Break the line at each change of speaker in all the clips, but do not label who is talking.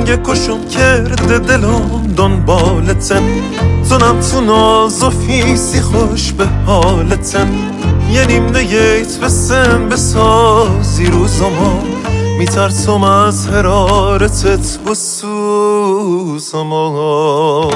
رنگ کشم کرده دلم دنبالتن، تونم تو ناز و فیسی خوش به حالتن. یه نیم نیت بسن بسازی روزما، میترسم از حرارتت و سوزما.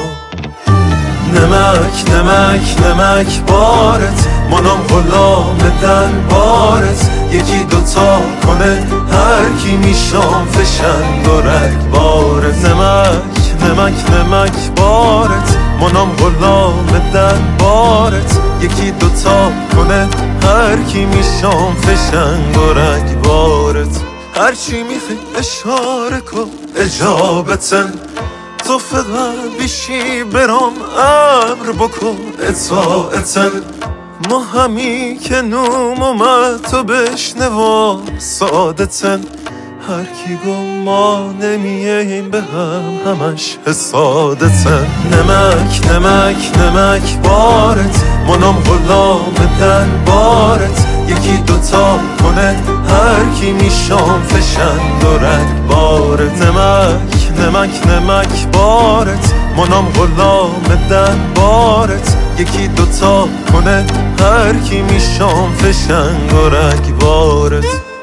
نمک نمک نمک بارت، منم غلام در بارت. یکی دوتا کنه هر کی میشام فشنگ و رگبارت. نمک نمک نمک بارت، منم غلام در بارت. یکی دوتا کنه هر کی میشام فشنگ و رگبارت. هرچی میخوای اشاره کن اجابتن، تو فقط بیشی برام امر بکن اطاعتن. ما همی که نوم اومد تو بشنوا سادتن. هر کی گم ما نمیاییم به همش حسادتن. نمک نمک نمک بارت، منم غلام در بارت. یکی دوتا کنه هر کی میشام فشنگ و رگبارت. نمک نمک نمک بارت، منم غلام در بارت. یکی دوتا کنه هر کی میشام فشنگ و رگبارت.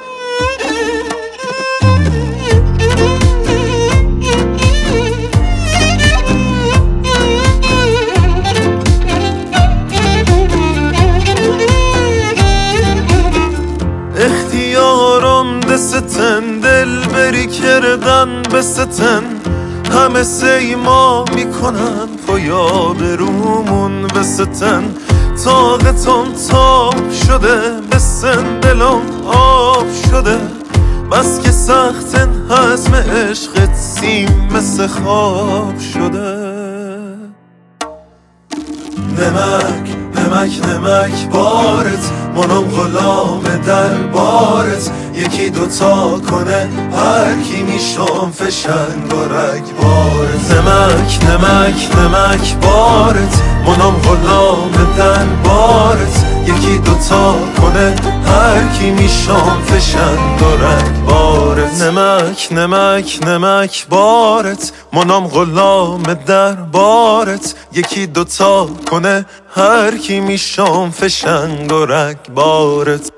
اختیارم دستن، دل بری کردن بستن. همه سیما میکنن پایا برومون بستن. طاقتم تاب شده بسن دلم آب شده. بس که سختن حزم عشقت سیم مثل خواب شده. نمک نمک نمک بارت، منم غلام در بارت. یکی دوتا کنه هر کی میشام فشنگ و رگبارت. نمک نمک نمک بارت، منم غلام در بارت. یکی دوتا کنه هر کی میشام فشنگ و رگبارت. نمک نمک نمک بارت، منم غلام در بارت. یکی دوتا کنه هر کی میشام فشنگ و رگبارت.